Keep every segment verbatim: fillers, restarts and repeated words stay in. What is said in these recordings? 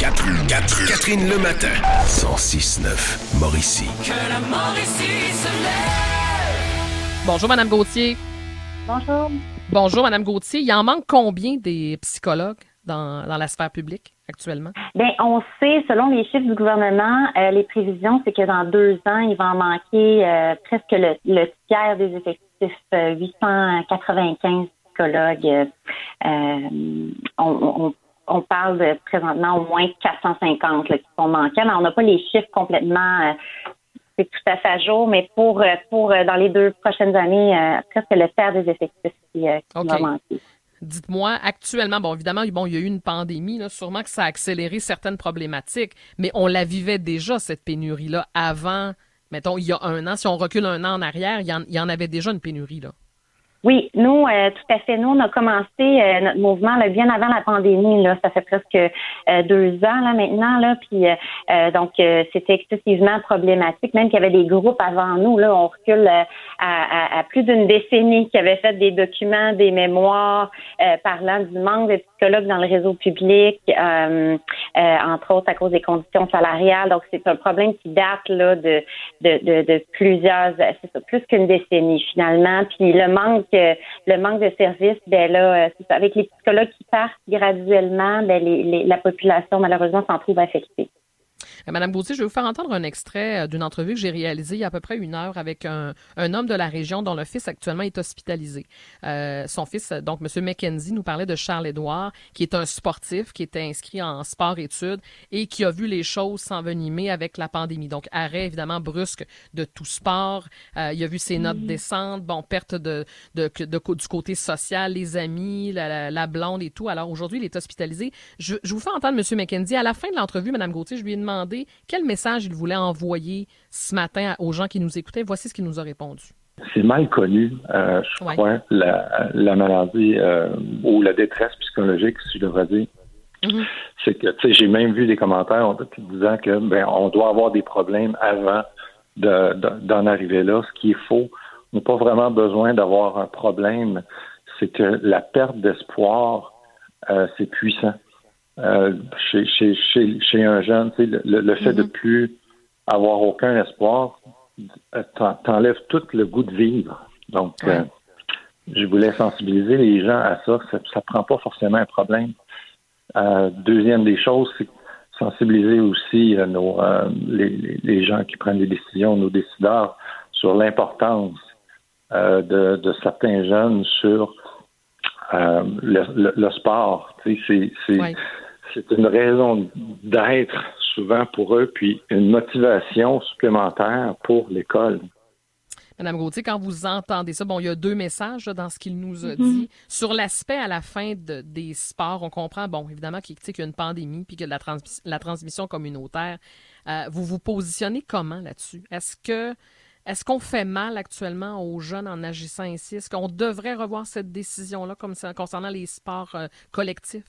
Catherine, Catherine, Catherine le matin. cent six neuf Mauricie. Que la Mauricie se lève. Bonjour, Madame Gauthier. Bonjour. Bonjour, Madame Gauthier. Il en manque combien des psychologues dans, dans la sphère publique actuellement? Bien, on sait, selon les chiffres du gouvernement, euh, les prévisions, c'est que dans deux ans, il va en manquer euh, presque le, le tiers des effectifs, euh, huit cent quatre-vingt-quinze psychologues. Euh, on, on, on parle de, présentement au moins quatre cent cinquante là, qui sont manquants, mais on n'a pas les chiffres complètement... Euh, c'est tout à fait à jour, mais pour, pour dans les deux prochaines années, euh, presque le tiers des effectifs qui, euh, qui okay. va manquer. Dites-moi, actuellement, bon, évidemment, bon, il y a eu une pandémie, là, sûrement que ça a accéléré certaines problématiques, mais on la vivait déjà, cette pénurie-là, avant, mettons, il y a un an. Si on recule un an en arrière, il y en, il y en avait déjà une pénurie, là. Oui, nous, euh, tout à fait. Nous, on a commencé euh, notre mouvement là, bien avant la pandémie. Là, ça fait presque euh, deux ans là maintenant. Là, puis euh, euh, donc euh, c'était excessivement problématique. Même qu'il y avait des groupes avant nous. Là, on recule euh, à, à, à plus d'une décennie qui avaient fait des documents, des mémoires euh, parlant du manque de psychologues dans le réseau public, euh, euh, entre autres à cause des conditions salariales. Donc c'est un problème qui date là de de, de, de plusieurs, c'est ça, plus qu'une décennie finalement. Puis le manque le manque de services, ben là, c'est ça, avec les psychologues qui partent graduellement, ben les, les, la population, malheureusement, s'en trouve affectée. Madame Gauthier, je vais vous faire entendre un extrait d'une entrevue que j'ai réalisée il y a à peu près une heure avec un, un homme de la région dont le fils actuellement est hospitalisé. Euh, son fils, donc M. McKenzie, nous parlait de Charles-Édouard, qui est un sportif, qui était inscrit en sport-études et qui a vu les choses s'envenimer avec la pandémie. Donc, arrêt évidemment brusque de tout sport. Euh, il a vu ses notes mmh. descendre, bon, perte de, de, de, de, du côté social, les amis, la, la, la blonde et tout. Alors, aujourd'hui, il est hospitalisé. Je, je vous fais entendre M. McKenzie. À la fin de l'entrevue, Mme Gauthier, je lui ai demandé quel message il voulait envoyer ce matin aux gens qui nous écoutaient. Voici ce qu'il nous a répondu. C'est mal connu, euh, je ouais. crois, la, la maladie euh, ou la détresse psychologique, si je devrais dire. Mm-hmm. C'est que, tu sais, j'ai même vu des commentaires disant que, ben, on doit avoir des problèmes avant de, de, d'en arriver là, ce qui est faux. On n'a pas vraiment besoin d'avoir un problème. C'est que la perte d'espoir, euh, c'est puissant. Euh, chez, chez, chez, chez un jeune, tu sais, le, le fait mm-hmm. de plus avoir aucun espoir t'enlève tout le goût de vivre. Donc, ouais. euh, je voulais sensibiliser les gens à ça. Ça ne prend pas forcément un problème. Euh, deuxième des choses, c'est sensibiliser aussi euh, nos, euh, les, les gens qui prennent des décisions, nos décideurs, sur l'importance euh, de, de certains jeunes sur euh, le, le, le sport. Tu sais, c'est, c'est, ouais. c'est une raison d'être souvent pour eux, puis une motivation supplémentaire pour l'école. Madame Gauthier, quand vous entendez ça, bon, il y a deux messages là, dans ce qu'il nous a mm-hmm. dit. Sur l'aspect à la fin de, des sports, on comprend, bon, évidemment qu'il, qu'il y a une pandémie puis qu'il y a de la, trans, la transmission communautaire. Euh, vous vous positionnez comment là-dessus? Est-ce que est-ce qu'on fait mal actuellement aux jeunes en agissant ainsi? Est-ce qu'on devrait revoir cette décision-là comme ça, concernant les sports euh, collectifs?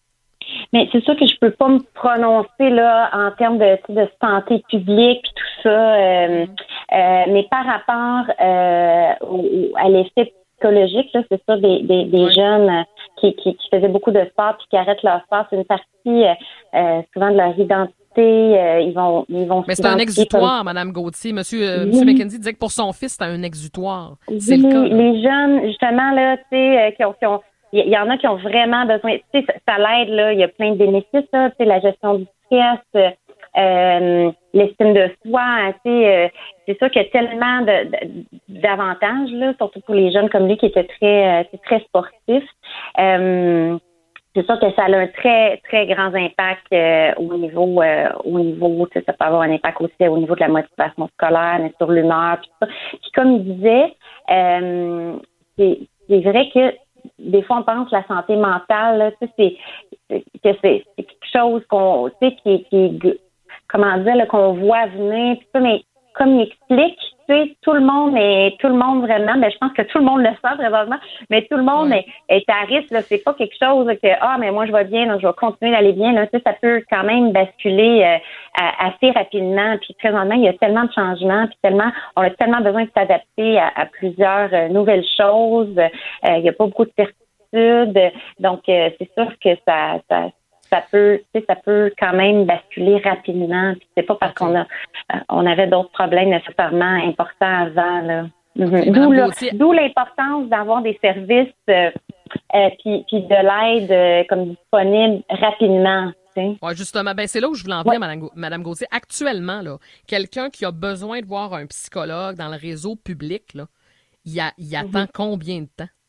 Mais c'est sûr que je peux pas me prononcer là en termes de, de santé publique et tout ça. Euh, mm. euh, mais par rapport euh, au, à l'effet psychologique, là, c'est ça, des, des, des oui. jeunes qui, qui, qui faisaient beaucoup de sport puis qui arrêtent leur sport, c'est une partie euh, souvent de leur identité. Euh, ils vont, ils vont. Mais c'est un exutoire, comme... Madame Gauthier. Monsieur, euh, oui. Monsieur McKenzie disait que pour son fils, c'était un exutoire. C'est oui, le cas. Là. Les jeunes, justement là, tu sais, euh, qui ont, qui ont il y en a qui ont vraiment besoin, tu sais, ça, ça l'aide, là, il y a plein de bénéfices, là, tu sais, la gestion du stress, euh, l'estime de soi, tu sais, euh, c'est sûr qu'il y a tellement de, de, d'avantages, là, surtout pour les jeunes comme lui qui étaient très, euh, très sportifs. Euh, c'est sûr que ça a un très, très grand impact euh, au niveau, euh, au niveau, tu sais, ça peut avoir un impact aussi au niveau de la motivation scolaire, mais sur l'humeur, puis ça. Puis comme il disait, euh, c'est, c'est vrai que des fois, on pense que la santé mentale, là, tu sais, c'est, c'est, que c'est, c'est quelque chose qu'on, tu sais, qui, qui, comment dire, là, qu'on voit venir, puis ça, mais comme il explique, tu sais, tout le monde est, tout le monde vraiment, ben, je pense que tout le monde le sent présentement, mais tout le monde ouais. est, est à risque, là, c'est pas quelque chose que, ah, mais moi, je vais bien, donc je vais continuer d'aller bien, là, tu sais, ça peut quand même basculer euh, à, assez rapidement, puis présentement, il y a tellement de changements, puis tellement, on a tellement besoin de s'adapter à, à plusieurs euh, nouvelles choses, euh, il y a pas beaucoup de certitudes, donc euh, c'est sûr que ça, ça ça peut, tu sais, ça peut quand même basculer rapidement. Puis c'est pas parce okay. qu'on a, euh, on avait d'autres problèmes nécessairement importants avant, là. Okay, d'où, le, d'où l'importance d'avoir des services euh, euh, puis, puis de l'aide euh, comme disponible rapidement. Oui, justement, ben c'est là où je voulais en venir, ouais. Madame, Madame Gauthier. Actuellement, là, quelqu'un qui a besoin de voir un psychologue dans le réseau public, là, il, a, il attend mm-hmm. combien de temps?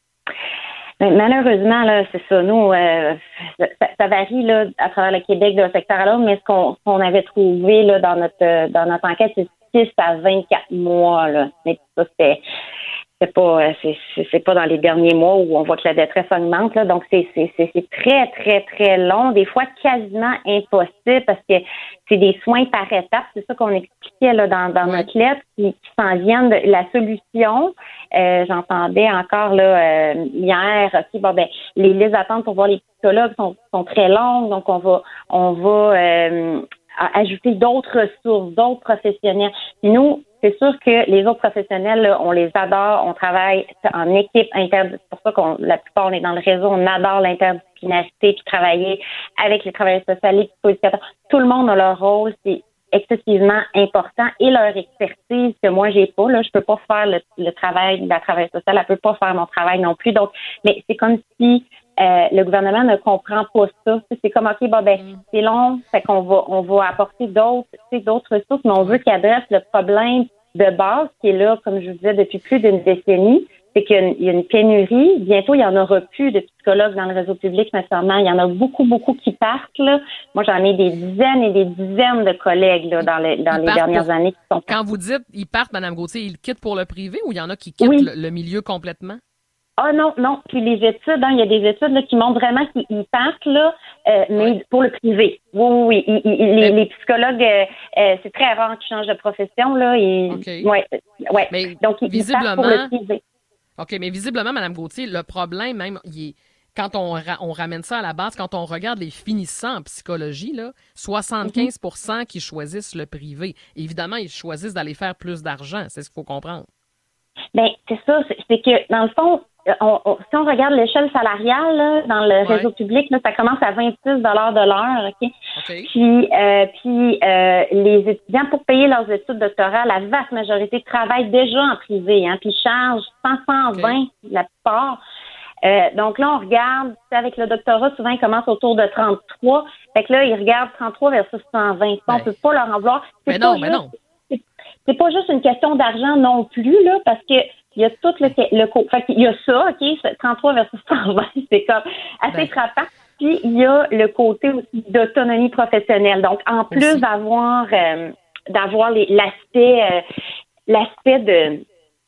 Ben, malheureusement, là, c'est ça. Nous, euh, ça, ça varie là, à travers le Québec d'un secteur à l'autre, mais ce qu'on, ce qu'on avait trouvé là, dans notre dans notre enquête, c'est six à vingt-quatre mois. Là. Mais ça, c'était c'est pas c'est, c'est pas dans les derniers mois où on voit que la détresse augmente. Là. Donc, c'est, c'est, c'est, c'est très, très, très long, des fois quasiment impossible parce que c'est des soins par étapes. C'est ça qu'on expliquait là, dans, dans notre lettre qui, qui s'en viennent de la solution. Euh, j'entendais encore là euh, hier, ok, bon ben les listes d'attente pour voir les psychologues sont, sont très longues, donc on va on va euh, ajouter d'autres ressources, d'autres professionnels. Puis nous, c'est sûr que les autres professionnels, là, on les adore, on travaille en équipe interdisciplinaire. C'est pour ça qu'on la plupart on est dans le réseau, on adore l'interdisciplinarité, puis travailler avec les travailleurs sociaux, les psychoéducateurs. Tout le monde a leur rôle, c'est excessivement important et leur expertise que moi j'ai pas. Là, je peux pas faire le, le travail de la travailleuse sociale, elle peut pas faire mon travail non plus. Donc, mais c'est comme si euh, le gouvernement ne comprend pas ça. C'est comme ok, bon ben c'est long, fait qu'on va on va apporter d'autres, tu sais, d'autres ressources, mais on veut qu'ils adressent le problème de base qui est là, comme je vous disais, depuis plus d'une décennie. C'est qu'il y a, une, il y a une pénurie. Bientôt, il n'y en aura plus de psychologues dans le réseau public, nécessairement. Il y en a beaucoup, beaucoup qui partent. Là. Moi, j'en ai des dizaines et des dizaines de collègues là, dans les, dans les dernières pour... années qui sont... Quand vous dites ils partent, Mme Gauthier, ils quittent pour le privé ou il y en a qui quittent oui. le, le milieu complètement? Ah non, non. Puis les études, hein, il y a des études là, qui montrent vraiment qu'ils partent, là, euh, mais oui. pour le privé. Oui, oui, oui. Il, il, les, les psychologues, euh, euh, c'est très rare qu'ils changent de profession. Là. Et, okay. ouais, ouais. Mais donc, ils, visiblement... ils partent pour le privé. OK, mais visiblement, Mme Gauthier, le problème même, il est, quand on, ra- on ramène ça à la base, quand on regarde les finissants en psychologie, là, soixante-quinze pour cent mm-hmm. qui choisissent le privé. Évidemment, ils choisissent d'aller faire plus d'argent, c'est ce qu'il faut comprendre. Bien, c'est ça, c'est, c'est que, dans le fond, on, on, si on regarde l'échelle salariale là, dans le ouais. réseau public, là, ça commence à vingt-six dollars de l'heure, OK? okay. Puis, euh, puis euh, les étudiants, pour payer leurs études doctorales, la vaste majorité travaillent déjà en privé, hein, puis chargent cinq cent vingt okay. la plupart. Euh, donc là, on regarde, avec le doctorat, souvent, ils commencent autour de trente-trois. Fait que là, ils regardent trente-trois versus cent vingt. On ne peut pas leur en vouloir. Mais non, mais non. C'est, c'est pas juste une question d'argent non plus, là, parce que il y a tout le, le co- fait qu'il y a ça, OK, trente-trois versus cent vingt, c'est comme assez ben. frappant. Puis il y a le côté aussi d'autonomie professionnelle. Donc, en plus aussi. d'avoir euh, d'avoir les, l'aspect euh, l'aspect de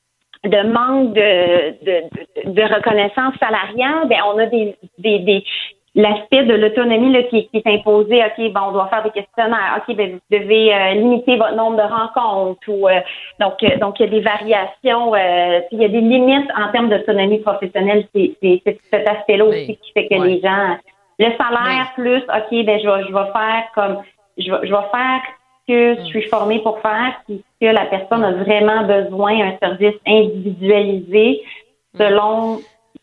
de manque de, de, de reconnaissance salariale, ben on a des, des, des l'aspect de l'autonomie là, qui, qui est imposé. OK, bon, on doit faire des questionnaires. OK, ben vous devez euh, limiter votre nombre de rencontres. Ou euh, donc, euh, donc il y a des variations. Euh, il y a des limites en termes d'autonomie professionnelle. C'est, c'est, c'est cet aspect-là aussi oui. qui fait que ouais. les gens, le salaire oui. plus, OK, ben je vais, je vais faire comme, je vais, je vais faire ce que je suis formée pour faire, puis que la personne a vraiment besoin d'un service individualisé selon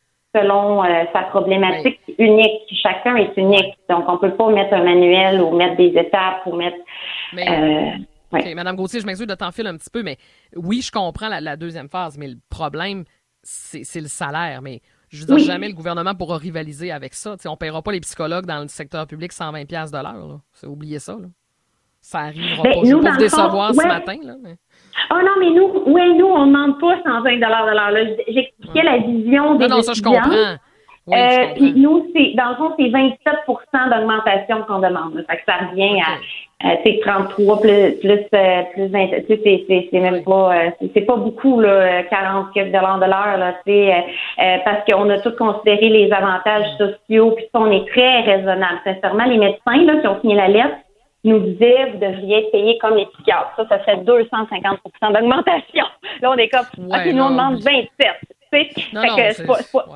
selon euh, sa problématique oui. unique. Chacun est unique. Donc, on peut pas mettre un manuel ou mettre des étapes ou mettre... Mais, euh, OK, ouais. Mme Gauthier, je m'excuse de t'enfiler un petit peu, mais oui, je comprends la, la deuxième phase, mais le problème, c'est, c'est le salaire. Mais je veux dire, oui. jamais le gouvernement pourra rivaliser avec ça. T'sais, on ne paiera pas les psychologues dans le secteur public cent vingt dollars de l'heure. Là. C'est oublier ça. Là. Ça arrivera ben, pas. Je vais pas vous décevoir fond, ce ouais. matin. Là, mais... Oh non, mais nous, oui, nous, on ne demande pas cent vingt dollars de l'heure. Là. J'expliquais ouais. la vision des Non, non, ça, je comprends. Oui, euh, je comprends. Puis nous, c'est, dans le fond, c'est vingt-sept pour cent d'augmentation qu'on demande. Là. Fait que ça revient okay. à, euh, trente-trois plus, plus, euh, plus vingt. Tu sais, c'est, c'est, c'est même oui. pas, euh, c'est, c'est pas beaucoup, là, quarante dollars de l'heure, là, tu sais, euh, euh, parce qu'on a tous considéré les avantages sociaux, puis on est très raisonnable. Sincèrement, les médecins, là, qui ont signé la lettre, nous disaient, vous devriez être payés comme les psychiatres. Ça, ça serait deux cent cinquante pour cent d'augmentation. Là, on est comme, ouais, OK, nous, on demande vingt-sept. Tu sais, non, fait non, que c'est, c'est pas, c'est pas, ouais.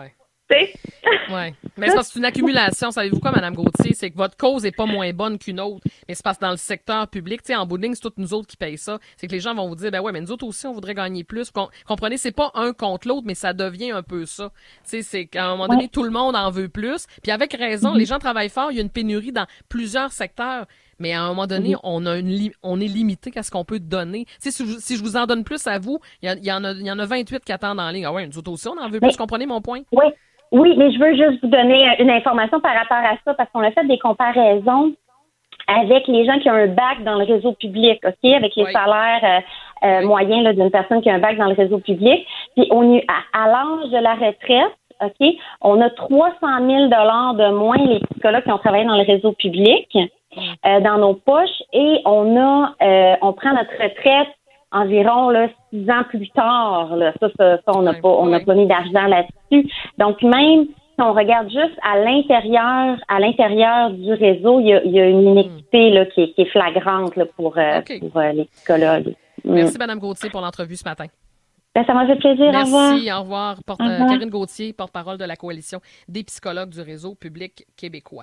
Oui. Mais c'est parce que c'est une accumulation. Savez-vous quoi, Mme Gauthier? C'est que votre cause est pas moins bonne qu'une autre. Mais c'est parce que dans le secteur public, tu sais, en bout de ligne, c'est toutes nous autres qui payent ça. C'est que les gens vont vous dire, ben ouais, mais nous autres aussi, on voudrait gagner plus. Com- comprenez, c'est pas un contre l'autre, mais ça devient un peu ça. Tu sais, c'est qu'à un moment donné, ouais. tout le monde en veut plus. Puis avec raison, mm-hmm. les gens travaillent fort. Il y a une pénurie dans plusieurs secteurs. Mais à un moment donné, mm-hmm. on a une li- on est limité à ce qu'on peut donner. Tu sais, si, je, si je vous en donne plus à vous, il y, y en a, il y en a vingt-huit qui attendent en ligne. Ah ouais, nous autres aussi, on en veut mais, plus. Comprenez mon point? Oui. Oui, mais je veux juste vous donner une information par rapport à ça, parce qu'on a fait des comparaisons avec les gens qui ont un bac dans le réseau public, OK, avec les oui. salaires euh, euh, oui. moyens là, d'une personne qui a un bac dans le réseau public. Puis on est à, à l'âge de la retraite, OK, on a trois cent mille dollars de moins les psychologues qui ont travaillé dans le réseau public euh, dans nos poches, et on a euh, on prend notre retraite environ là, six ans plus tard. Là. Ça, ça, ça, on n'a pas, on n'a pas mis d'argent là-dessus. Donc, même si on regarde juste à l'intérieur, à l'intérieur du réseau, il y a, il y a une inéquité là, qui, est, qui est flagrante là, pour, euh, okay. pour euh, les psychologues. Merci, Mme Gauthier, pour l'entrevue ce matin. Ben, ça m'a fait plaisir. Merci, au revoir. Au revoir. Porte, au revoir. Euh, Karine Gauthier, porte-parole de la Coalition des psychologues du réseau public québécois.